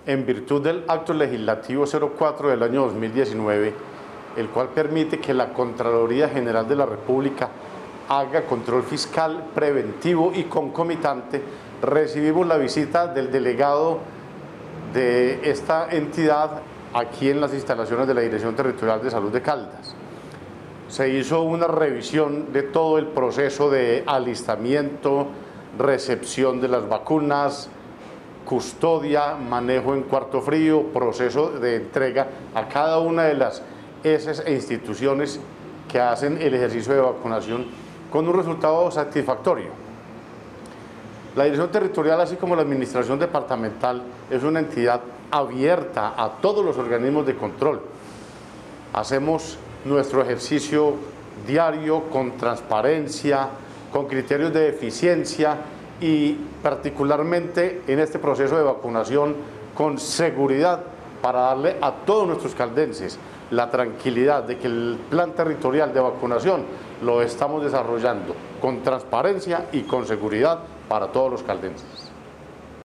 en virtud del Acto Legislativo 04 del año 2019, el cual permite que la Contraloría General de la República haga control fiscal preventivo y concomitante, recibimos la visita del delegado de esta entidad aquí en las instalaciones de la Dirección Territorial de Salud de Caldas. Se hizo una revisión de todo el proceso de alistamiento, recepción de las vacunas, custodia, manejo en cuarto frío, proceso de entrega a cada una de las ESES e instituciones que hacen el ejercicio de vacunación con un resultado satisfactorio. La Dirección Territorial, así como la Administración Departamental, es una entidad abierta a todos los organismos de control. Hacemos nuestro ejercicio diario con transparencia, con criterios de eficiencia y particularmente en este proceso de vacunación con seguridad para darle a todos nuestros caldenses la tranquilidad de que el plan territorial de vacunación lo estamos desarrollando con transparencia y con seguridad para todos los caldenses.